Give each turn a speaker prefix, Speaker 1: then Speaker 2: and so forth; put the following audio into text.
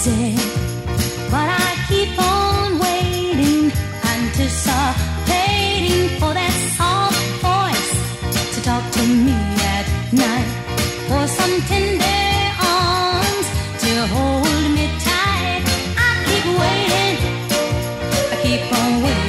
Speaker 1: said, but I keep on waiting, anticipating for that soft voice to talk to me at night, for some tender arms to hold me tight. I keep waiting, I keep on waiting.